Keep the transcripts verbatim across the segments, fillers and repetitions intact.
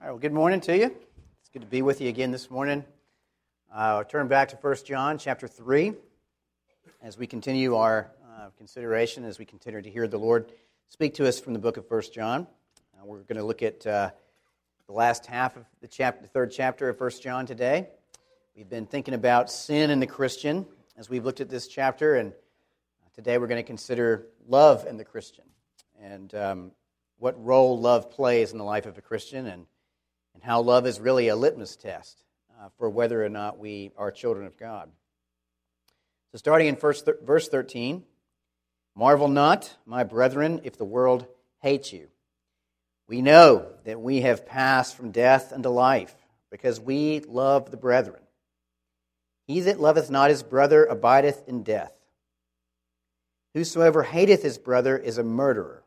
Well, good morning to you. It's good to be with you again this morning. Uh, I'll turn back to First John chapter three as we continue our uh, consideration, as we continue to hear the Lord speak to us from the book of First John. Uh, we're going to look at uh, the last half of the, chapter, the third chapter of First John today. We've been thinking about sin in the Christian as we've looked at this chapter, and today we're going to consider love in the Christian and um, what role love plays in the life of a Christian, and and how love is really a litmus test uh, for whether or not we are children of God. So starting in first th- verse thirteen, "Marvel not, my brethren, if the world hates you. We know that we have passed from death unto life, because we love the brethren. He that loveth not his brother abideth in death. Whosoever hateth his brother is a murderer.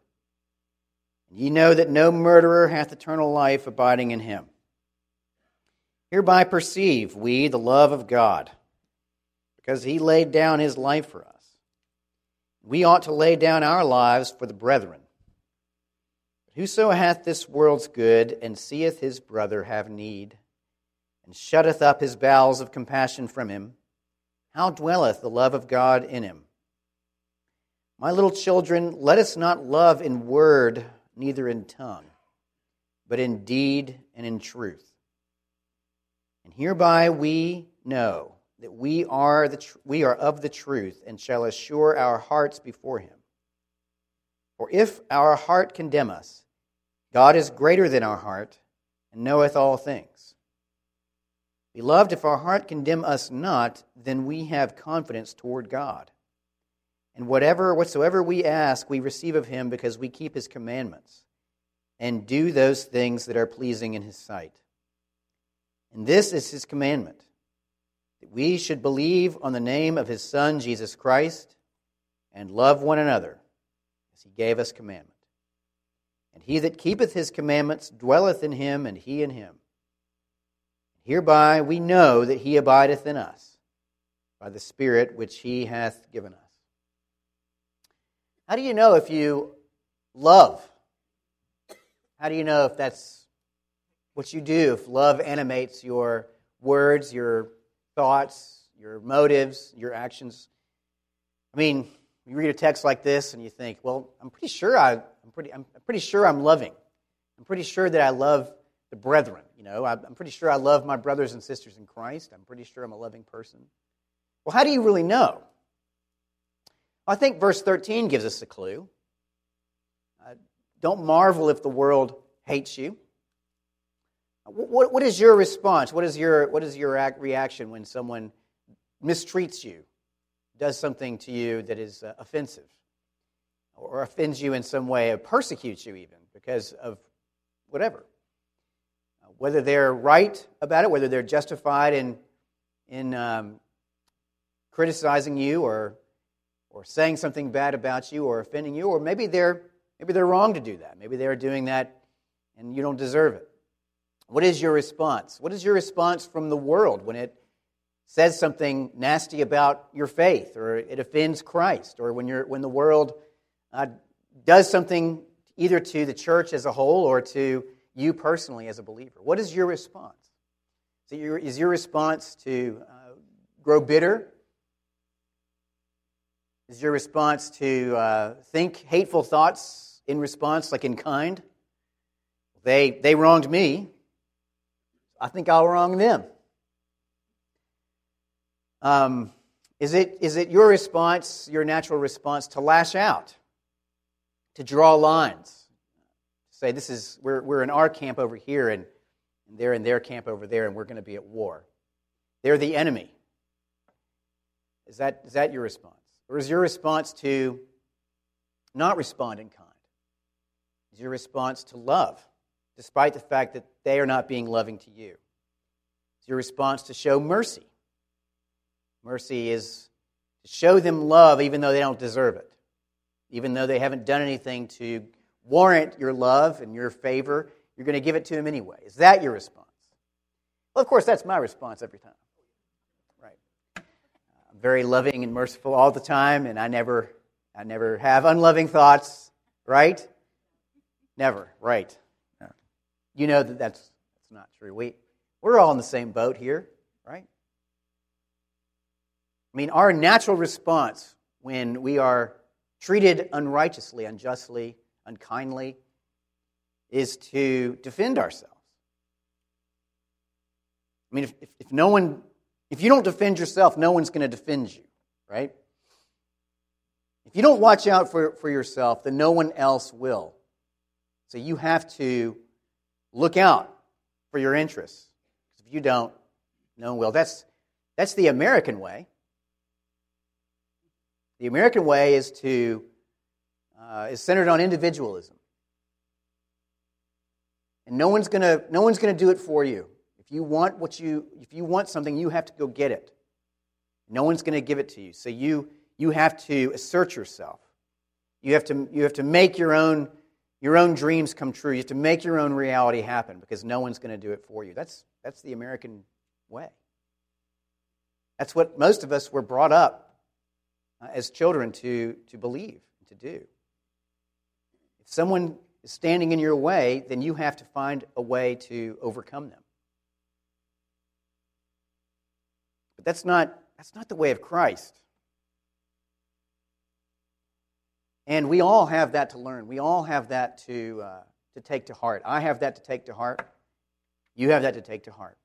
Ye know that no murderer hath eternal life abiding in him. Hereby perceive we the love of God, because he laid down his life for us. We ought to lay down our lives for the brethren. But whoso hath this world's good, and seeth his brother have need, and shutteth up his bowels of compassion from him, how dwelleth the love of God in him? My little children, let us not love in word, neither in tongue, but in deed and in truth. And hereby we know that we are the tr- we are of the truth, and shall assure our hearts before him. For if our heart condemn us, God is greater than our heart, and knoweth all things. Beloved, if our heart condemn us not, then we have confidence toward God. And whatever, whatsoever we ask, we receive of him, because we keep his commandments and do those things that are pleasing in his sight. And this is his commandment, that we should believe on the name of his Son, Jesus Christ, and love one another, as he gave us commandment. And he that keepeth his commandments dwelleth in him, and he in him. Hereby we know that he abideth in us, by the Spirit which he hath given us." How do you know if you love? How do you know if that's what you do, if love animates your words, your thoughts, your motives, your actions? I mean, you read a text like this and you think, well, I'm pretty sure I, I'm pretty, I'm pretty sure I'm loving. I'm pretty sure that I love the brethren. You know, I'm pretty sure I love my brothers and sisters in Christ. I'm pretty sure I'm a loving person. Well, how do you really know? I think verse thirteen gives us a clue. Uh, don't marvel if the world hates you. What, what is your response? What is your, what is your reaction when someone mistreats you, does something to you that is uh, offensive, or offends you in some way, or persecutes you even because of whatever? Uh, whether they're right about it, whether they're justified in, in um, criticizing you, or or saying something bad about you, or offending you, or maybe they're maybe they're wrong to do that. Maybe they're doing that and you don't deserve it. What is your response? What is your response from the world when it says something nasty about your faith, or it offends Christ, or when you're when the world uh, does something either to the church as a whole or to you personally as a believer? What is your response? So your, is your response to uh, grow bitter? Is your response to uh, think hateful thoughts in response, like in kind? They they wronged me. I think I'll wrong them. Um, is it is it your response, your natural response, to lash out, to draw lines, to say this is we're we're in our camp over here, and, and they're in their camp over there, and we're going to be at war. They're the enemy. Is that is that your response? Or is your response to not respond in kind? Is your response to love, despite the fact that they are not being loving to you? Is your response to show mercy? Mercy is to show them love even though they don't deserve it, even though they haven't done anything to warrant your love and your favor. You're going to give it to them anyway. Is that your response? Well, of course, that's my response every time. Very loving and merciful all the time, and I never, I never have unloving thoughts, right? Never, right? You know that that's not true. We, we're all in the same boat here, right? I mean, our natural response when we are treated unrighteously, unjustly, unkindly, is to defend ourselves. I mean, if, if, if no one, if you don't defend yourself, no one's going to defend you, right? If you don't watch out for, for yourself, then no one else will. So you have to look out for your interests. If you don't, no one will. That's, that's the American way. The American way is to uh, is centered on individualism, and no one's gonna no one's gonna do it for you. If you want what you if you want something, you have to go get it. No one's gonna give it to you. So you you have to assert yourself. You have to you have to make your own your own dreams come true. You have to make your own reality happen because no one's gonna do it for you. That's that's the American way. That's what most of us were brought up as children to, to believe, to do. If someone is standing in your way, then you have to find a way to overcome them. But that's not, that's not the way of Christ. And we all have that to learn. We all have that to, uh, to take to heart. I have that to take to heart. You have that to take to heart.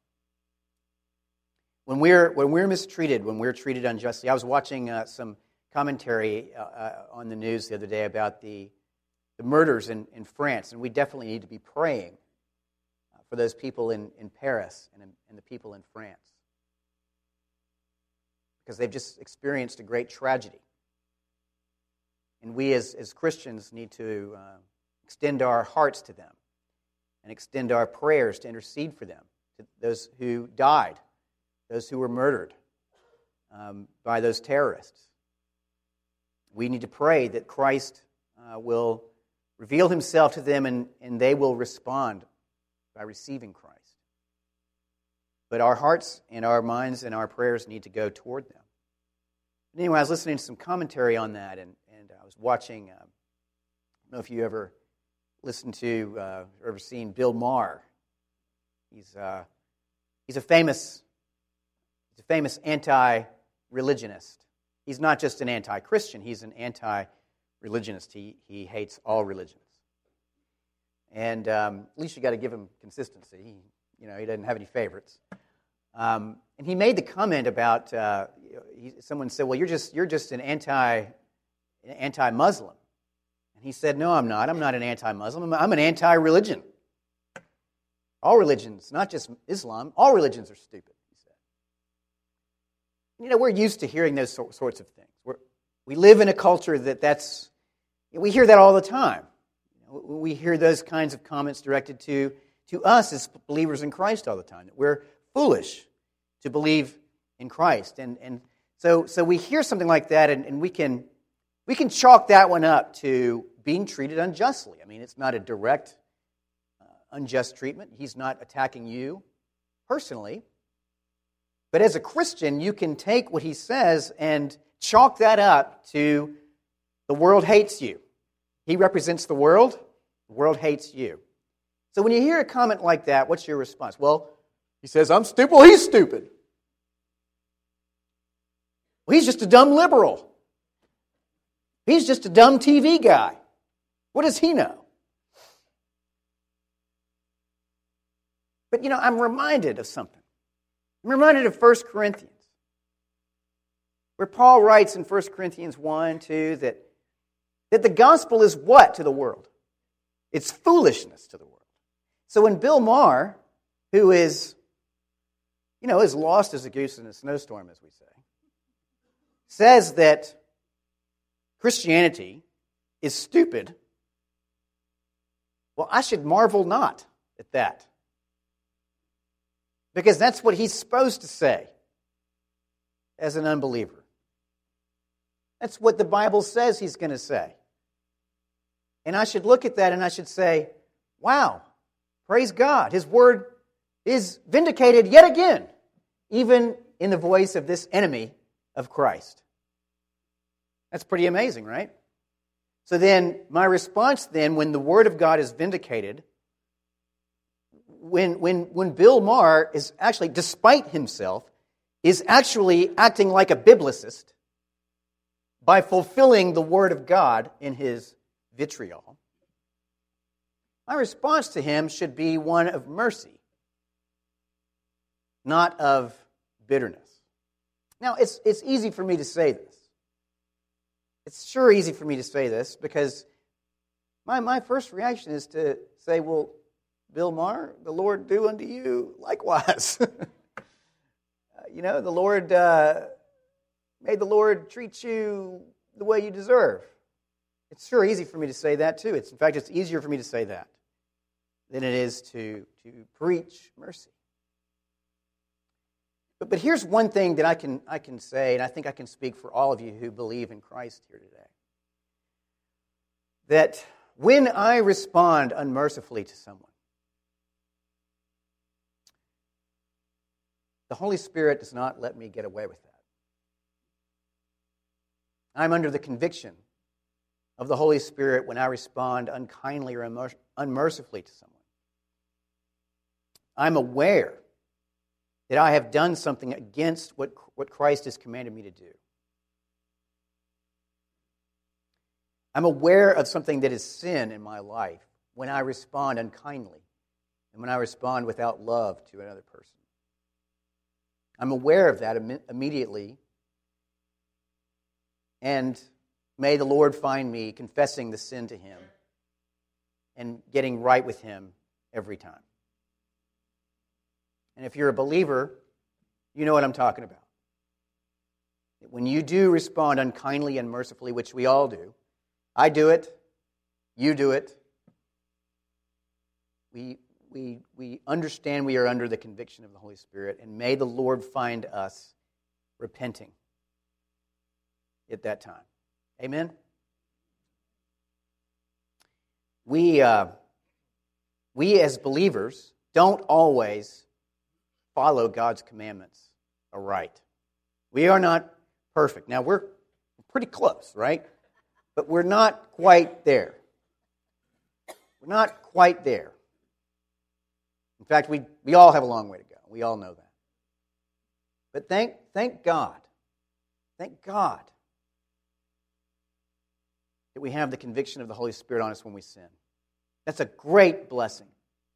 When we're, when we're mistreated, when we're treated unjustly, I was watching uh, some commentary uh, uh, on the news the other day about the, the murders in, in France, and we definitely need to be praying uh, for those people in, in Paris and, in, and the people in France, because they've just experienced a great tragedy. And we as, as Christians need to uh, extend our hearts to them and extend our prayers to intercede for them, to those who died, those who were murdered um, by those terrorists. We need to pray that Christ uh, will reveal himself to them and, and they will respond by receiving Christ. But our hearts and our minds and our prayers need to go toward them. But anyway, I was listening to some commentary on that, and, and I was watching, uh, I don't know if you ever listened to uh, or ever seen Bill Maher. He's, uh, he's a famous, he's a famous anti-religionist. He's not just an anti-Christian, he's an anti-religionist. He, he hates all religions. And um, at least you got to give him consistency. He, you know, he doesn't have any favorites. Um, and he made the comment about, uh, he, someone said, well, you're just you're just an anti, anti-Muslim. And he said, no, I'm not. I'm not an anti-Muslim. I'm, I'm an anti-religion. All religions, not just Islam, all religions are stupid. You know, we're used to hearing those sorts of things. We're, we live in a culture that that's, we hear that all the time. You know, we hear those kinds of comments directed to, to us as believers in Christ all the time, that we're foolish to believe in Christ. And and so so we hear something like that, and, and we can we can chalk that one up to being treated unjustly. I mean, it's not a direct uh, unjust treatment. He's not attacking you personally. But as a Christian, you can take what he says and chalk that up to the world hates you. He represents the world. The world hates you. So when you hear a comment like that, what's your response? Well, he says, I'm stupid. Well, he's stupid. Well, he's just a dumb liberal. He's just a dumb T V guy. What does he know? But, you know, I'm reminded of something. I'm reminded of First Corinthians, where Paul writes in First Corinthians one, two, that, that the gospel is what to the world? It's foolishness to the world. So when Bill Maher, who is, you know, as lost as a goose in a snowstorm, as we say, says that Christianity is stupid, well, I should marvel not at that. Because that's what he's supposed to say as an unbeliever. That's what the Bible says he's going to say. And I should look at that and I should say, wow, praise God. His word is vindicated yet again, even in the voice of this enemy of Christ. That's pretty amazing, right? So then, my response then, when the word of God is vindicated, when, when, when Bill Maher is actually, despite himself, is actually acting like a biblicist by fulfilling the Word of God in his vitriol, my response to him should be one of mercy, not of bitterness. Now, it's, it's easy for me to say this. It's sure easy for me to say this because my, my first reaction is to say, well, Bill Maher, the Lord do unto you likewise. You know, the Lord, uh, may the Lord treat you the way you deserve. It's sure easy for me to say that too. It's, in fact, it's easier for me to say that than it is to, to preach mercy. But, but here's one thing that I can, I can say, and I think I can speak for all of you who believe in Christ here today. That when I respond unmercifully to someone, the Holy Spirit does not let me get away with that. I'm under the conviction of the Holy Spirit when I respond unkindly or unmercifully to someone. I'm aware that I have done something against what, what Christ has commanded me to do. I'm aware of something that is sin in my life when I respond unkindly and when I respond without love to another person. I'm aware of that im- immediately, and may the Lord find me confessing the sin to Him and getting right with Him every time. And if you're a believer, you know what I'm talking about. When you do respond unkindly and mercifully, which we all do, I do it, you do it, we We, we understand we are under the conviction of the Holy Spirit, and may the Lord find us repenting at that time. Amen? We, uh, we as believers don't always follow God's commandments aright. We are not perfect. Now, we're pretty close, right? But we're not quite there. We're not quite there. In fact, we, we all have a long way to go. We all know that. But thank, thank God, thank God that we have the conviction of the Holy Spirit on us when we sin. That's a great blessing.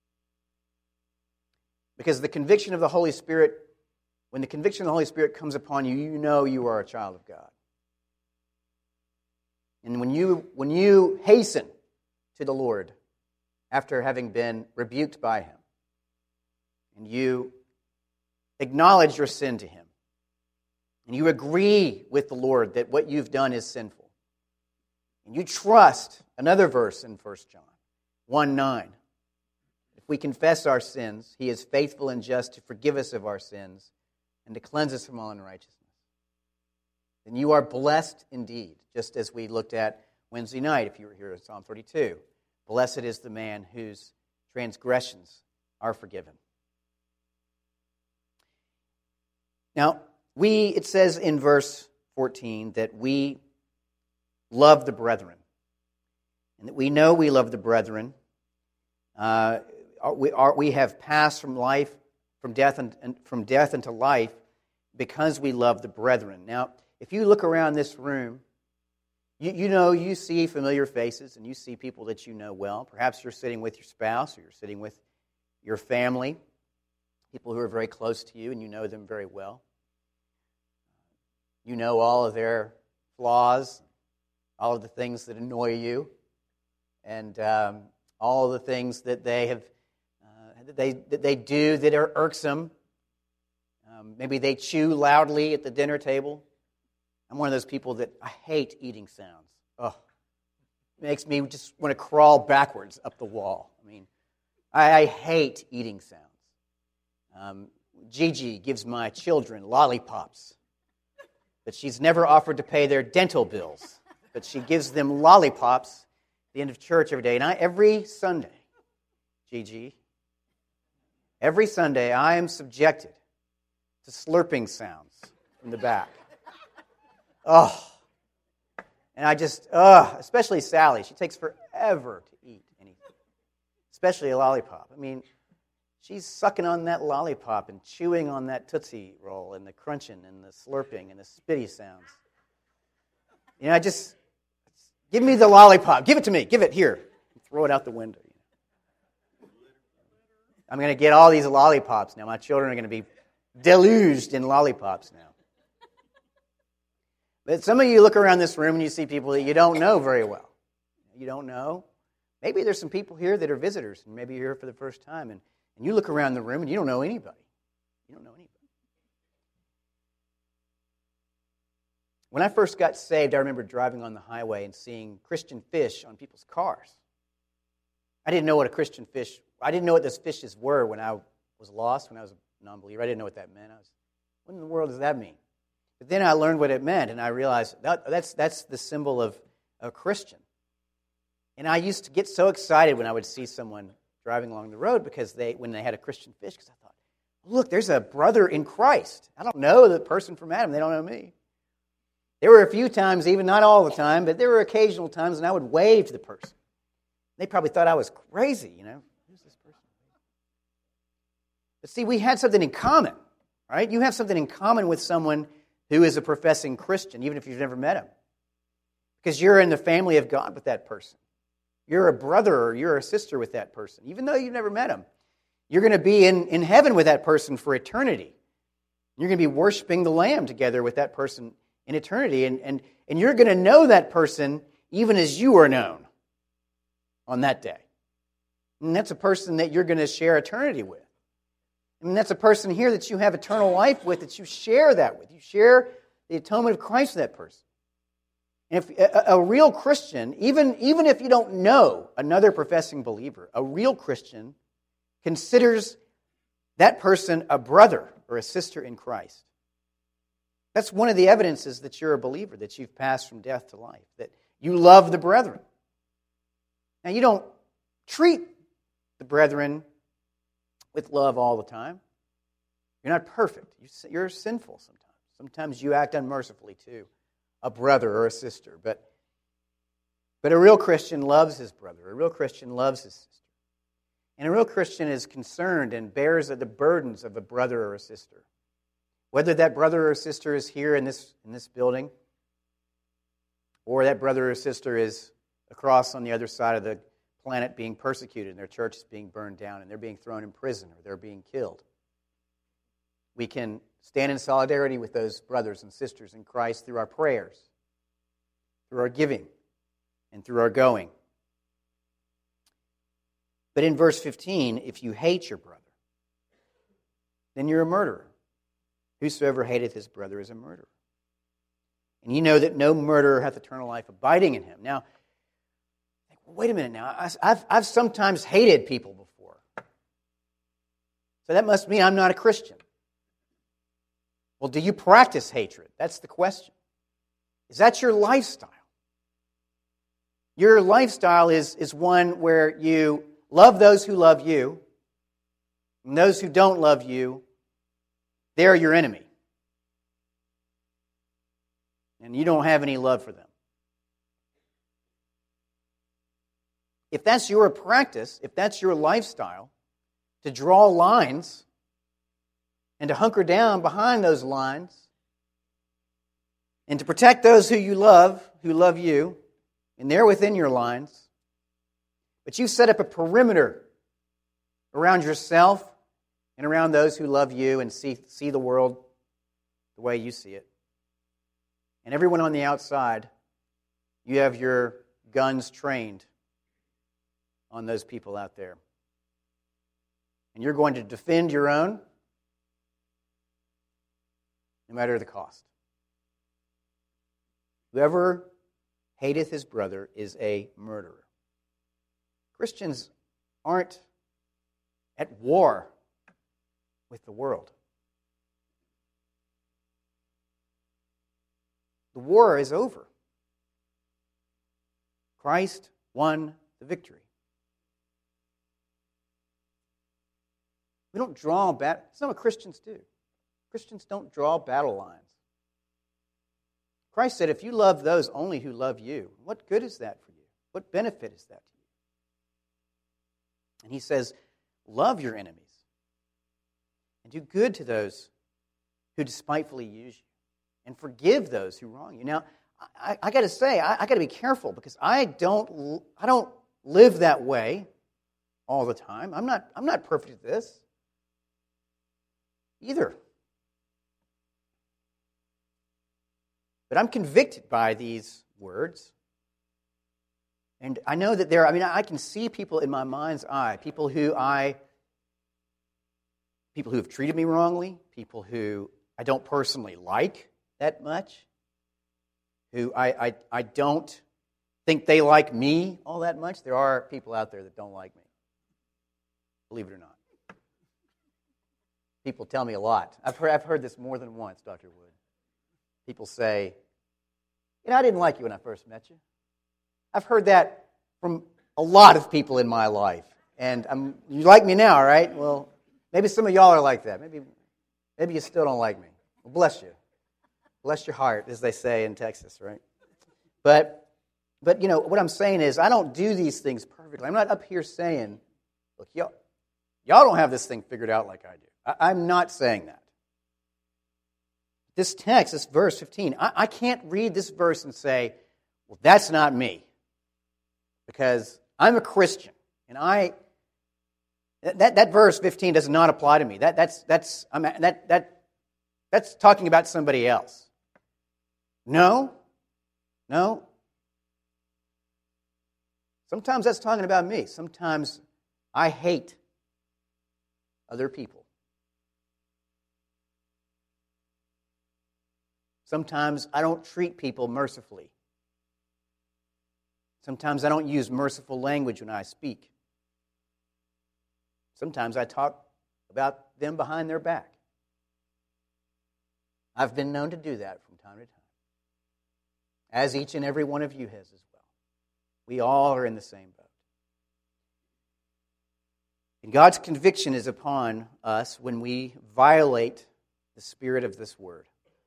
Because the conviction of the Holy Spirit, when the conviction of the Holy Spirit comes upon you, you know you are a child of God. And when you, when you hasten to the Lord after having been rebuked by Him, and you acknowledge your sin to Him, and you agree with the Lord that what you've done is sinful, and you trust another verse in First John one nine, if we confess our sins, He is faithful and just to forgive us of our sins and to cleanse us from all unrighteousness, then you are blessed indeed, just as we looked at Wednesday night, if you were here in Psalm thirty-two. Blessed is the man whose transgressions are forgiven. Now, we, it says in verse fourteen that we love the brethren. And that we know we love the brethren. Uh, we, are, we have passed from life, from death, and, and from death into life because we love the brethren. Now, if you look around this room, you, you know, you see familiar faces and you see people that you know well. Perhaps you're sitting with your spouse or you're sitting with your family. People who are very close to you and you know them very well. You know all of their flaws, all of the things that annoy you, and um, all of the things that they have, uh, that they that they do that are irksome. Um, maybe they chew loudly at the dinner table. I'm one of those people that I hate eating sounds. Oh, it makes me just want to crawl backwards up the wall. I mean, I, I hate eating sounds. Um, Gigi gives my children lollipops, but she's never offered to pay their dental bills. But she gives them lollipops at the end of church every day. And I, every Sunday, Gigi, every Sunday I am subjected to slurping sounds from the back. Oh, and I just, ugh, especially Sally. She takes forever to eat anything, especially a lollipop. I mean, she's sucking on that lollipop and chewing on that Tootsie Roll and the crunching and the slurping and the spitty sounds. You know, I just, give me the lollipop. Give it to me. Give it here. Throw it out the window. I'm going to get all these lollipops now. My children are going to be deluged in lollipops now. But some of you look around this room and you see people that you don't know very well. You don't know. Maybe there's some people here that are visitors, and maybe you're here for the first time, and, and you look around the room and you don't know anybody. You don't know anybody. When I first got saved, I remember driving on the highway and seeing Christian fish on people's cars. I didn't know what a Christian fish, I didn't know what those fishes were when I was lost, when I was a non-believer. I didn't know what that meant. I was, what in the world does that mean? But then I learned what it meant, and I realized that, that's, that's the symbol of a Christian. And I used to get so excited when I would see someone driving along the road because they, when they had a Christian fish, because I thought, look, there's a brother in Christ. I don't know the person from Adam. They don't know me. There were a few times, even not all the time, but there were occasional times when I would wave to the person. They probably thought I was crazy, you know. Who's this person? But see, we had something in common, right? You have something in common with someone who is a professing Christian, even if you've never met him. Because you're in the family of God with that person. You're a brother or you're a sister with that person, even though you've never met him. You're going to be in, in heaven with that person for eternity. You're going to be worshiping the Lamb together with that person in eternity. And, and, and you're going to know that person even as you are known on that day. And that's a person that you're going to share eternity with. And that's a person here that you have eternal life with, that you share that with. You share the atonement of Christ with that person. And if a, a real Christian, even, even if you don't know another professing believer, a real Christian considers that person a brother or a sister in Christ. That's one of the evidences that you're a believer, that you've passed from death to life, that you love the brethren. Now, you don't treat the brethren with love all the time. You're not perfect. You're sinful sometimes. Sometimes you act unmercifully too, a brother or a sister. But, but a real Christian loves his brother. A real Christian loves his sister. And a real Christian is concerned and bears the burdens of a brother or a sister. Whether that brother or sister is here in this, in this building, or that brother or sister is across on the other side of the planet being persecuted, and their church is being burned down, and they're being thrown in prison, or they're being killed. We can stand in solidarity with those brothers and sisters in Christ through our prayers, through our giving, and through our going. But in verse fifteen, if you hate your brother, then you're a murderer. Whosoever hateth his brother is a murderer. And you know that no murderer hath eternal life abiding in him. Now, wait a minute now. I've, I've sometimes hated people before. So that must mean I'm not a Christian. Well, do you practice hatred? That's the question. Is that your lifestyle? Your lifestyle is, is one where you love those who love you, and those who don't love you, they're your enemy. And you don't have any love for them. If that's your practice, if that's your lifestyle, to draw lines and to hunker down behind those lines and to protect those who you love, who love you, and they're within your lines, but you set up a perimeter around yourself and around those who love you and see, see the world the way you see it. And everyone on the outside, you have your guns trained on those people out there. And you're going to defend your own no matter the cost. Whoever hateth his brother is a murderer. Christians aren't at war with the world. The war is over. Christ won the victory. We don't draw battle. That's not what Christians do. Christians don't draw battle lines. Christ said, if you love those only who love you, what good is that for you? What benefit is that to you? And he says, love your enemies. do good to those who despitefully use you, and forgive those who wrong you. Now, I, I got to say, I, I got to be careful because I don't, I don't live that way all the time. I'm not, I'm not perfect at this either. But I'm convicted by these words. And I know that there, I mean, I can see people in my mind's eye, people who I, people who have treated me wrongly, people who I don't personally like that much, who I, I, I don't think they like me all that much. There are people out there that don't like me, believe it or not. People tell me a lot. I've heard, I've heard this more than once, Doctor Wood. People say, you know, I didn't like you when I first met you. I've heard that from a lot of people in my life. And I'm, you like me now, right? Well, maybe some of y'all are like that. Maybe, maybe you still don't like me. Well, bless you. Bless your heart, as they say in Texas, right? But, but you know, what I'm saying is I don't do these things perfectly. I'm not up here saying, look, y'all, y'all don't have this thing figured out like I do. I, I'm not saying that. This text, this verse fifteen, I, I can't read this verse and say, well, that's not me. Because I'm a Christian, and I that that verse fifteen does not apply to me. That that's that's I'm, that that that's talking about somebody else. No, no. Sometimes that's talking about me. Sometimes I hate other people. Sometimes I don't treat people mercifully. Sometimes I don't use merciful language when I speak. Sometimes I talk about them behind their back. I've been known to do that from time to time, as each and every one of you has as well. We all are in the same boat. And God's conviction is upon us when we violate the spirit of this word.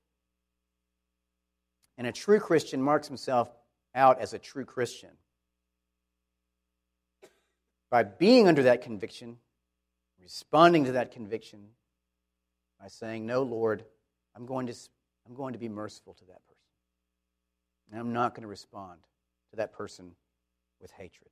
And a true Christian marks himself out as a true Christian by being under that conviction, responding to that conviction by saying, no, Lord, I'm going to, I'm going to be merciful to that person. And I'm not going to respond to that person with hatred.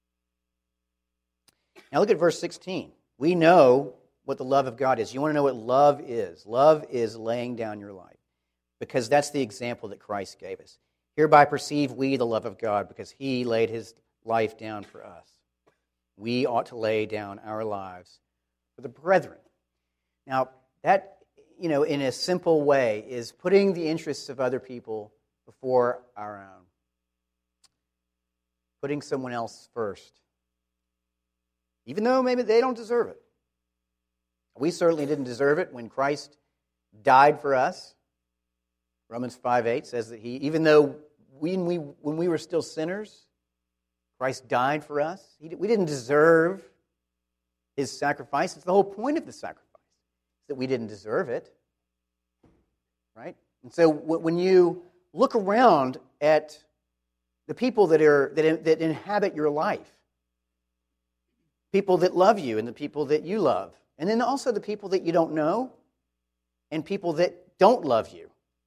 Now look at verse sixteen. We know what the love of God is. You want to know what love is? Love is laying down your life, because that's the example that Christ gave us. Hereby perceive we the love of God, because He laid His life down for us. We ought to lay down our lives for the brethren. Now, that, you know, in a simple way, is putting the interests of other people before our own. Putting someone else first. Even though maybe they don't deserve it. We certainly didn't deserve it when Christ died for us. Romans five eight says that He, even though we, we, when we were still sinners, Christ died for us. He, we didn't deserve His sacrifice. It's the whole point of the sacrifice, that we didn't deserve it. Right? And so when you look around at the people that are that, that inhabit your life, people that love you and the people that you love, and then also the people that you don't know and people that don't love you,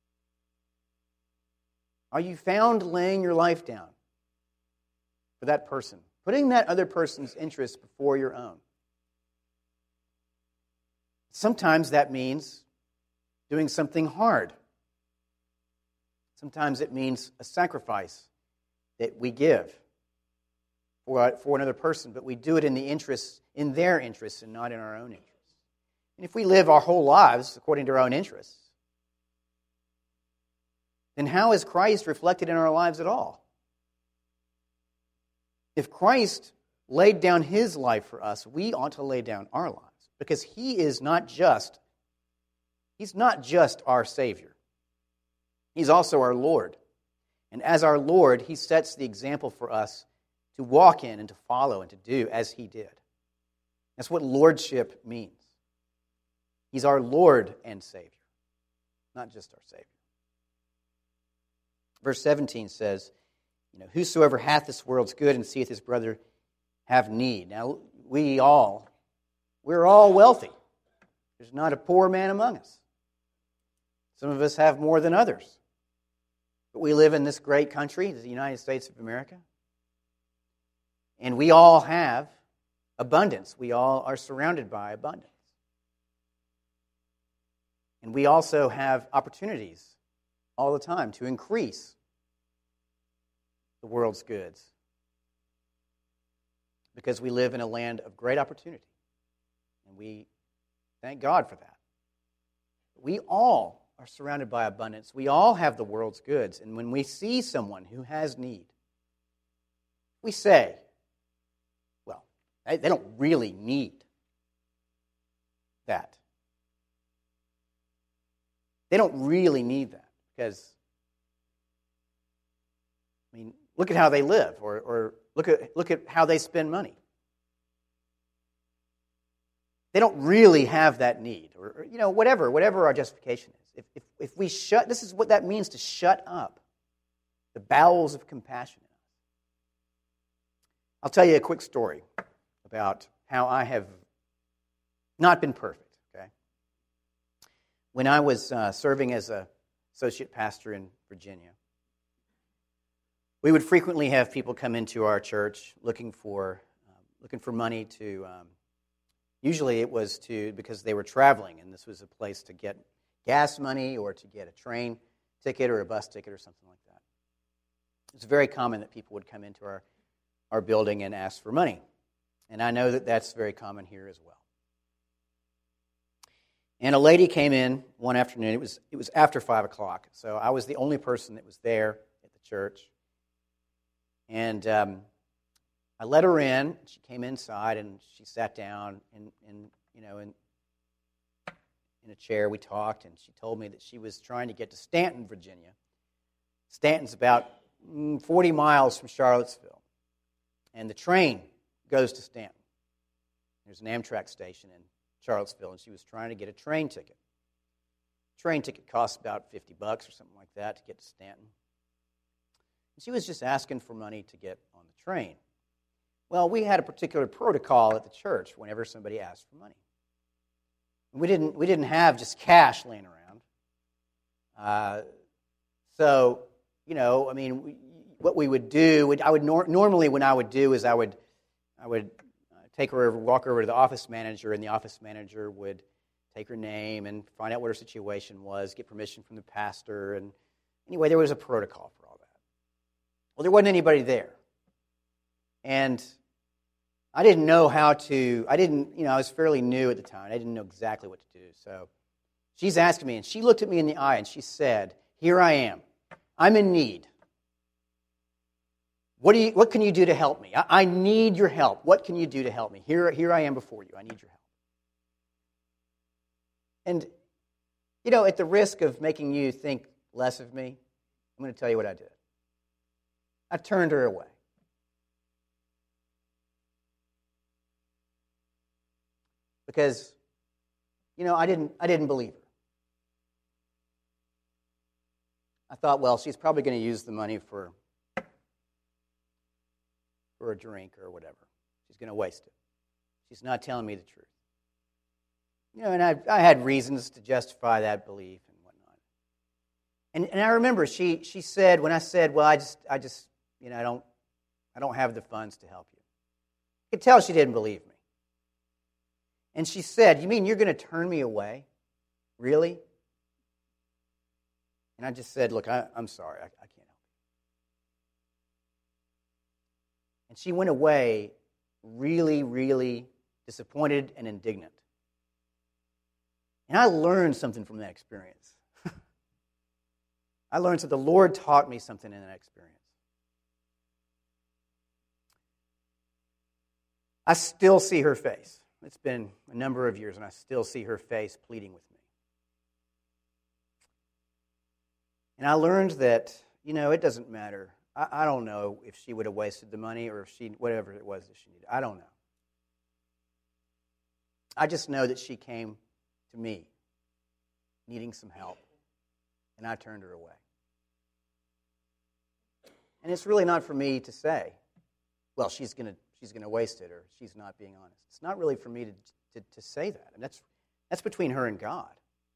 are you found laying your life down for that person, putting that other person's interests before your own? Sometimes that means doing something hard. Sometimes it means a sacrifice that we give for, for another person, but we do it in the interests, in their interests and not in our own interests. And if we live our whole lives according to our own interests, then how is Christ reflected in our lives at all? If Christ laid down His life for us, we ought to lay down our lives, because He is not just, He's not just our Savior. He's also our Lord. And as our Lord, He sets the example for us to walk in and to follow and to do as He did. That's what lordship means. He's our Lord and Savior, not just our Savior. Verse seventeen says, you know, whosoever hath this world's good and seeth his brother have need. Now, we all, we're all wealthy. There's not a poor man among us. Some of us have more than others. But we live in this great country, the United States of America. And we all have abundance. We all are surrounded by abundance. And we also have opportunities all the time to increase the world's goods. Because we live in a land of great opportunity. And we thank God for that. We all are surrounded by abundance. We all have the world's goods. And when we see someone who has need, we say, well, they don't really need that. They don't really need that because, I mean, look at how they live, or, or look at look at how they spend money. They don't really have that need, or, or you know, whatever, whatever our justification is. If, if if we shut, this is what that means to shut up the bowels of compassion in us. I'll tell you a quick story about how I have not been perfect. Okay, when I was uh, serving as a associate pastor in Virginia, we would frequently have people come into our church looking for um, looking for money to. Um, usually, it was to because they were traveling, and this was a place to get gas money or to get a train ticket or a bus ticket or something like that. It's very common that people would come into our our building and ask for money, and I know that that's very common here as well. And a lady came in one afternoon. It was it was after five o'clock, so I was the only person that was there at the church. And um, I let her in. She came inside and she sat down in, in you know in in a chair. We talked, and she told me that she was trying to get to Stanton, Virginia. Stanton's about forty miles from Charlottesville, and the train goes to Stanton. There's an Amtrak station in Charlottesville, and she was trying to get a train ticket. Train ticket costs about fifty bucks or something like that to get to Stanton. And she was just asking for money to get on the train. Well, we had a particular protocol at the church whenever somebody asked for money. We didn't we didn't have just cash laying around. Uh, so, you know, I mean, we, what we would do, I would nor- normally when I would do is I would I would take her over, walk her over to the office manager, and the office manager would take her name and find out what her situation was, get permission from the pastor, and anyway, there was a protocol for all that. Well, there wasn't anybody there. And I didn't know how to, I didn't, you know, I was fairly new at the time. I didn't know exactly what to do. So she's asking me, and she looked at me in the eye, and she said, "Here I am. I'm in need. What do you? What can you do to help me? I, I need your help. What can you do to help me? Here, here I am before you. I need your help." And, you know, at the risk of making you think less of me, I'm going to tell you what I did. I turned her away. Because, you know, I didn't, I didn't believe her. I thought, well, she's probably going to use the money for for a drink or whatever. She's going to waste it. She's not telling me the truth. You know, and I, I had reasons to justify that belief and whatnot. And and I remember she she said, when I said, well, I just I just you know I don't I don't have the funds to help you. I could tell she didn't believe me. And she said, "You mean you're going to turn me away? Really?" And I just said, "Look, I, I'm sorry, I, I can't." And she went away really, really disappointed and indignant. And I learned something from that experience. I learned that the Lord taught me something in that experience. I still see her face. It's been a number of years, and I still see her face pleading with me. And I learned that, you know, it doesn't matter. I don't know if she would have wasted the money or if she, whatever it was that she needed. I don't know. I just know that she came to me needing some help, and I turned her away. And it's really not for me to say, well, she's going to she's going to waste it or she's not being honest. It's not really for me to, to, to say that. And that's That's between her and God.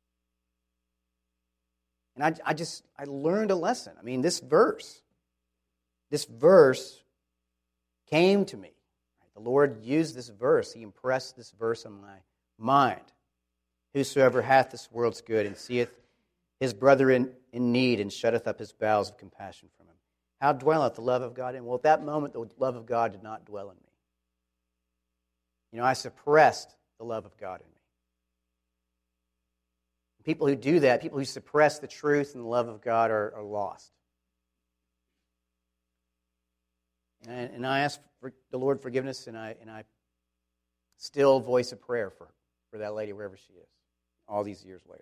And I, I just, I learned a lesson. I mean, this verse, this verse came to me. The Lord used this verse. He impressed this verse on my mind. Whosoever hath this world's good and seeth his brother in, in need and shutteth up his bowels of compassion from him. How dwelleth the love of God in? Well, at that moment, the love of God did not dwell in me. You know, I suppressed the love of God in me. People who do that, people who suppress the truth and the love of God are, are lost. And, and I ask for the Lord forgiveness, and I and I still voice a prayer for, for that lady wherever she is, all these years later.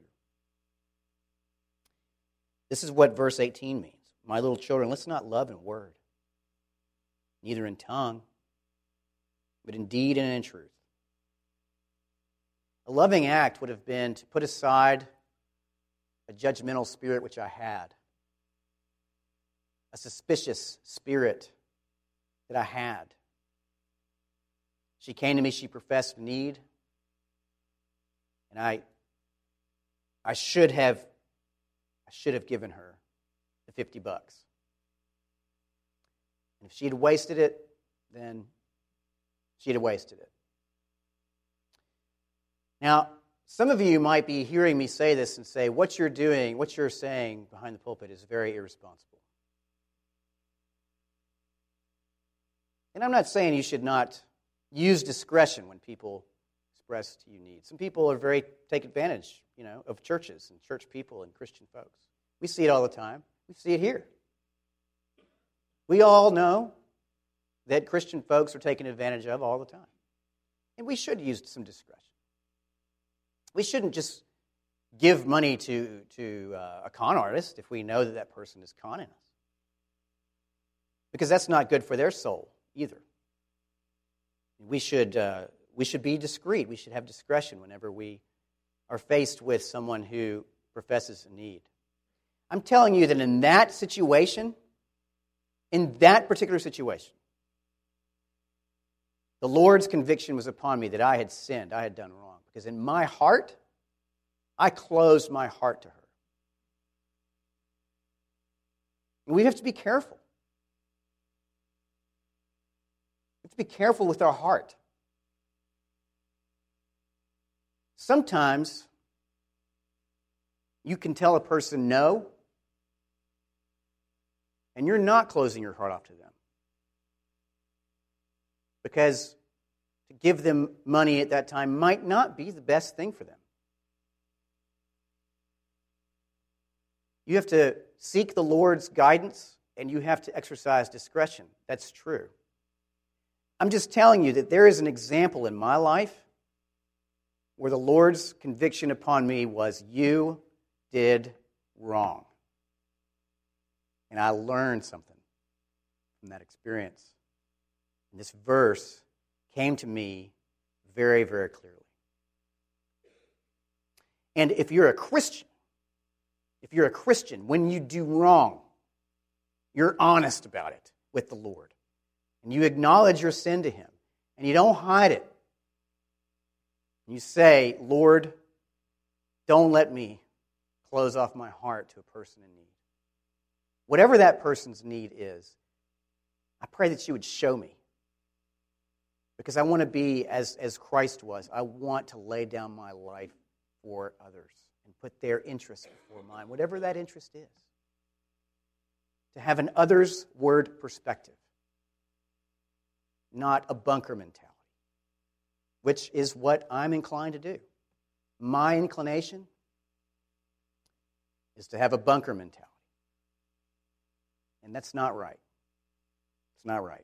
This is what verse eighteen means. My little children, let's not love in word, neither in tongue, but in deed and in truth. A loving act would have been to put aside a judgmental spirit which I had, a suspicious spirit that I had. She came to me, she professed need, and I I should have I should have given her the fifty bucks. And if she had wasted it, then she'd have wasted it. Now, some of you might be hearing me say this and say, what you're doing, what you're saying behind the pulpit is very irresponsible. And I'm not saying you should not use discretion when people express to you needs. Some people are very take advantage, you know, of churches and church people and Christian folks. We see it all the time. We see it here. We all know that Christian folks are taken advantage of all the time. And we should use some discretion. We shouldn't just give money to, to uh, a con artist if we know that that person is conning us. Because that's not good for their soul either. We should, uh, we should be discreet. We should have discretion whenever we are faced with someone who professes a need. I'm telling you that in that situation, in that particular situation, the Lord's conviction was upon me that I had sinned, I had done wrong. Because in my heart, I closed my heart to her. And we have to be careful. We have to be careful with our heart. Sometimes you can tell a person no, and you're not closing your heart off to them. Because to give them money at that time might not be the best thing for them. You have to seek the Lord's guidance, and you have to exercise discretion. That's true. I'm just telling you that there is an example in my life where the Lord's conviction upon me was, you did wrong. And I learned something from that experience. And this verse came to me very, very clearly. And if you're a Christian, if you're a Christian, when you do wrong, you're honest about it with the Lord. And you acknowledge your sin to Him. And you don't hide it. You say, Lord, don't let me close off my heart to a person in need. Whatever that person's need is, I pray that you would show me. Because I want to be as, as Christ was. I want to lay down my life for others and put their interests before mine, whatever that interest is. To have an others-word perspective, not a bunker mentality, which is what I'm inclined to do. My inclination is to have a bunker mentality. And that's not right. It's not right.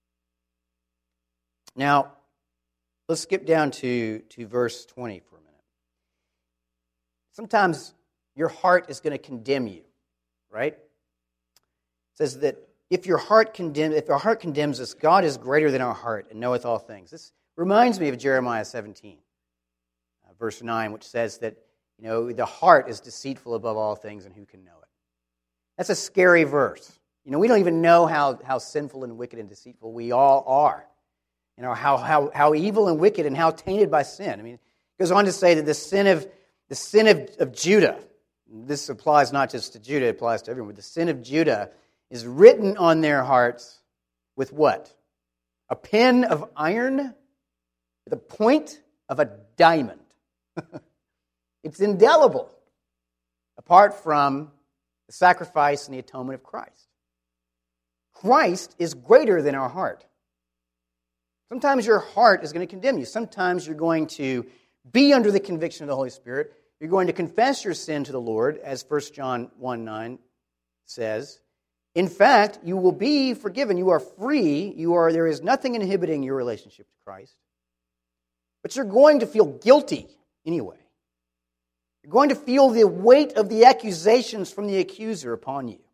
Now, let's skip down to, to verse twenty for a minute. Sometimes your heart is going to condemn you, right? It says that if your heart condemns, if our heart condemns us, God is greater than our heart and knoweth all things. This reminds me of Jeremiah seventeen, uh, verse nine, which says that, you know, the heart is deceitful above all things, and who can know it? That's a scary verse. You know, we don't even know how, how sinful and wicked and deceitful we all are. You know, how, how, how evil and wicked and how tainted by sin. I mean, goes on to say that the sin of the sin of, of Judah, this applies not just to Judah, it applies to everyone, but the sin of Judah is written on their hearts with what? A pen of iron with the point of a diamond. It's indelible, apart from the sacrifice and the atonement of Christ. Christ is greater than our heart. Sometimes your heart is going to condemn you. Sometimes you're going to be under the conviction of the Holy Spirit. You're going to confess your sin to the Lord, as First John one nine says. In fact, you will be forgiven. You are free. You are. There is nothing inhibiting your relationship to Christ. But you're going to feel guilty anyway. You're going to feel the weight of the accusations from the accuser upon you.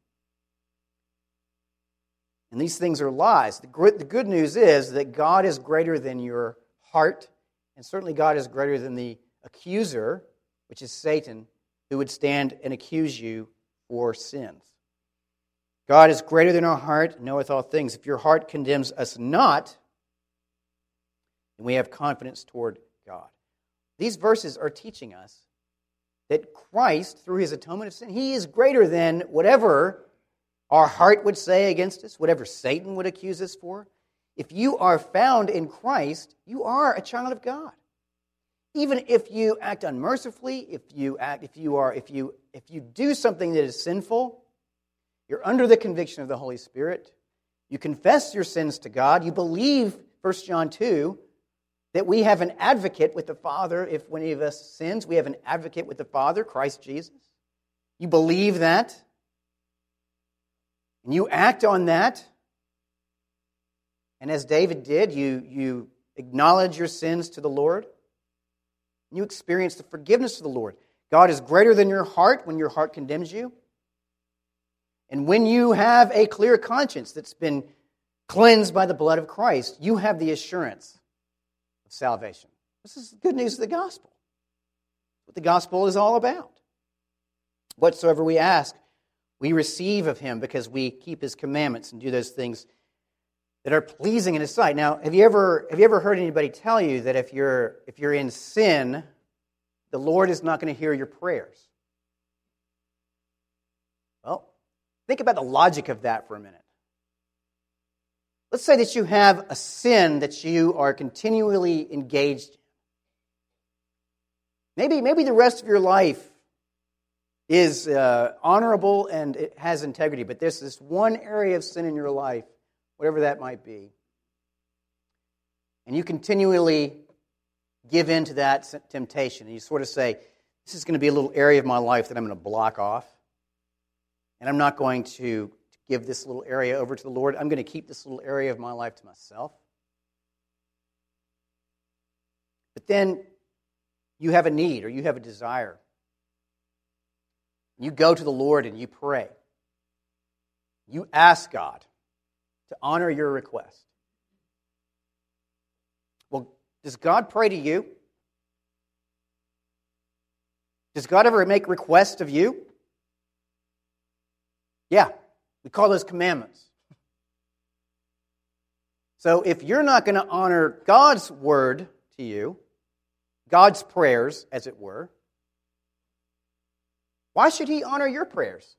And these things are lies. The good news is that God is greater than your heart, and certainly God is greater than the accuser, which is Satan, who would stand and accuse you for sins. God is greater than our heart, and knoweth all things. If your heart condemns us not, then we have confidence toward God. These verses are teaching us that Christ, through his atonement of sin, he is greater than whatever our heart would say against us, whatever Satan would accuse us for. If you are found in Christ, you are a child of God. Even if you act unmercifully, if you act, if you are, if you, if you do something that is sinful, you're under the conviction of the Holy Spirit. You confess your sins to God. You believe, First John two, that we have an advocate with the Father. If any of us sins, we have an advocate with the Father, Christ Jesus. You believe that. And you act on that. And as David did, you, you acknowledge your sins to the Lord. And you experience the forgiveness of the Lord. God is greater than your heart when your heart condemns you. And when you have a clear conscience that's been cleansed by the blood of Christ, you have the assurance of salvation. This is the good news of the gospel. What the gospel is all about. Whatsoever we ask, we receive of him because we keep his commandments and do those things that are pleasing in his sight. Now, have you ever have you ever heard anybody tell you that if you're if you're in sin, the Lord is not going to hear your prayers? Well, think about the logic of that for a minute. Let's say that you have a sin that you are continually engaged in. Maybe, maybe the rest of your life is uh, honorable and it has integrity, but there's this one area of sin in your life, whatever that might be, and you continually give in to that temptation, and you sort of say, this is going to be a little area of my life that I'm going to block off, and I'm not going to give this little area over to the Lord. I'm going to keep this little area of my life to myself. But then you have a need or you have a desire. You go to the Lord and you pray. You ask God to honor your request. Well, does God pray to you? Does God ever make requests of you? Yeah, we call those commandments. So if you're not going to honor God's word to you, God's prayers, as it were, why should he honor your prayers?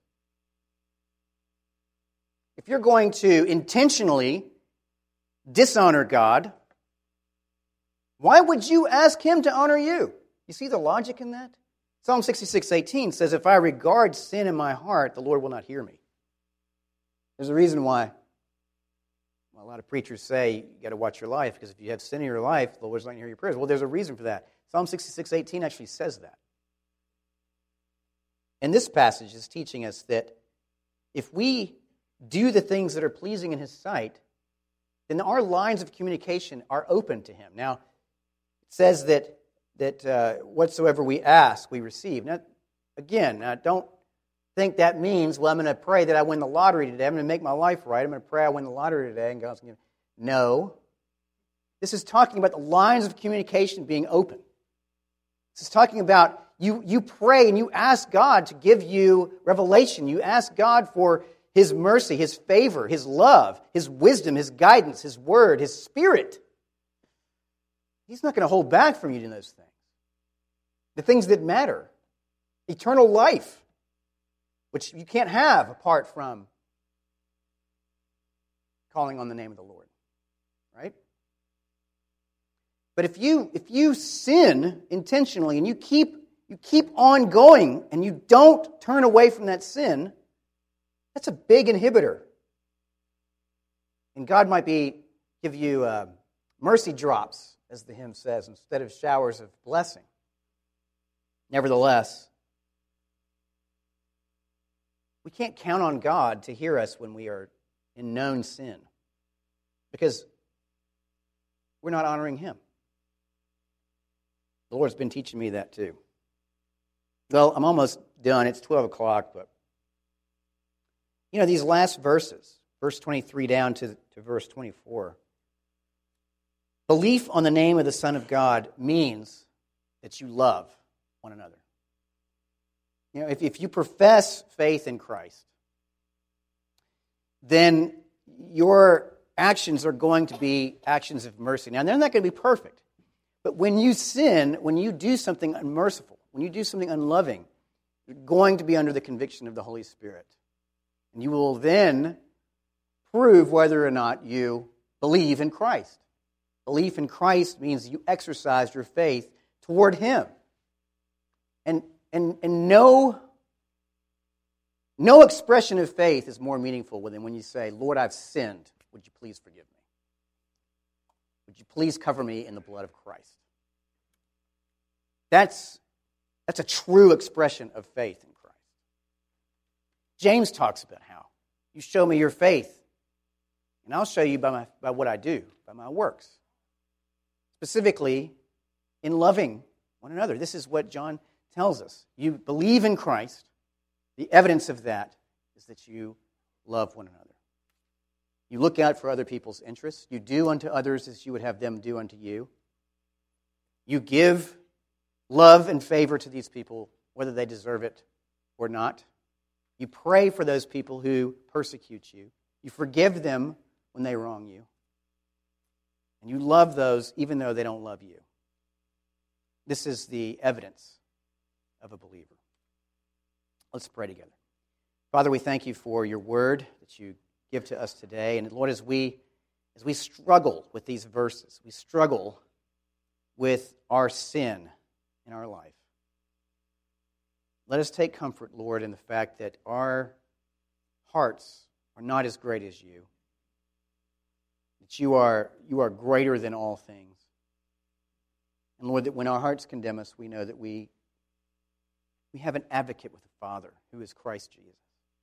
If you're going to intentionally dishonor God, why would you ask him to honor you? You see the logic in that? Psalm sixty-six eighteen says, if I regard sin in my heart, the Lord will not hear me. There's a reason why well, a lot of preachers say you got to watch your life, because if you have sin in your life, the Lord's not going to hear your prayers. Well, there's a reason for that. Psalm sixty-six eighteen actually says that. And this passage is teaching us that if we do the things that are pleasing in his sight, then our lines of communication are open to him. Now, it says that that uh, whatsoever we ask, we receive. Now, again, now don't think that means, well, I'm going to pray that I win the lottery today. I'm going to make my life right. I'm going to pray I win the lottery today, and God's going to... No. This is talking about the lines of communication being open. This is talking about you, you pray and you ask God to give you revelation. You ask God for his mercy, his favor, his love, his wisdom, his guidance, his word, his spirit. He's not going to hold back from you in those things. the things that matter, eternal life, which you can't have apart from calling on the name of the Lord, right? But if you if you sin intentionally and you keep you keep on going and you don't turn away from that sin, that's a big inhibitor. And God might be give you uh, mercy drops, as the hymn says, instead of showers of blessing. Nevertheless, we can't count on God to hear us when we are in known sin, because we're not honoring Him. The Lord's been teaching me that too. Well, I'm almost done. It's twelve o'clock, but you know, these last verses, verse twenty-three down to, to verse twenty-four, belief on the name of the Son of God means that you love one another. You know, if, if you profess faith in Christ, then your actions are going to be actions of mercy. Now, they're not going to be perfect. But when you sin, when you do something unmerciful, when you do something unloving, you're going to be under the conviction of the Holy Spirit. And you will then prove whether or not you believe in Christ. Belief in Christ means you exercise your faith toward Him. And, and, and no, no expression of faith is more meaningful than when you say, Lord, I've sinned. Would you please forgive me? Would you please cover me in the blood of Christ? That's, that's a true expression of faith in Christ. James talks about how you show me your faith, and I'll show you by, my, by what I do, by my works. Specifically, in loving one another. This is what John tells us. You believe in Christ. The evidence of that is that you love one another. You look out for other people's interests. You do unto others as you would have them do unto you. You give love and favor to these people, whether they deserve it or not. You pray for those people who persecute you. You forgive them when they wrong you. And you love those even though they don't love you. This is the evidence of a believer. Let's pray together. Father, we thank you for your word that you give to us today. And Lord, as we as we struggle with these verses, we struggle with our sin in our life. Let us take comfort, Lord, in the fact that our hearts are not as great as you. That you are you are greater than all things. And Lord, that when our hearts condemn us, we know that we we have an advocate with the Father, who is Christ Jesus.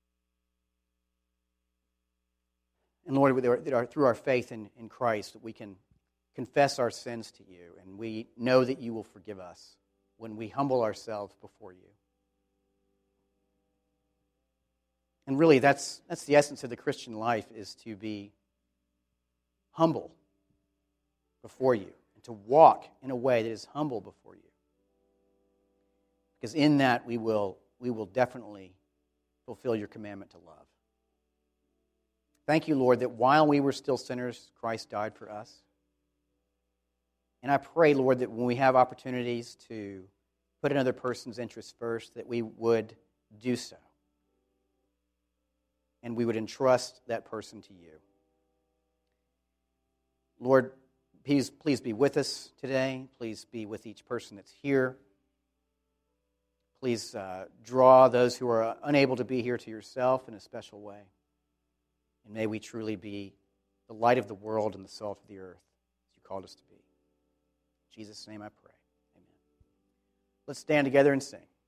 And Lord, that our, through our faith in, in Christ, that we can confess our sins to you, and we know that you will forgive us when we humble ourselves before you. And really, that's that's the essence of the Christian life, is to be humble before you, and to walk in a way that is humble before you. Because in that we will we will definitely fulfill your commandment to love. Thank you, Lord, that while we were still sinners, Christ died for us. And I pray, Lord, that when we have opportunities to put another person's interests first, that we would do so. And we would entrust that person to you. Lord, please, please be with us today. Please be with each person that's here. Please uh, draw those who are unable to be here to yourself in a special way. And may we truly be the light of the world and the salt of the earth, as you called us to be. In Jesus' name I pray. Amen. Let's stand together and sing.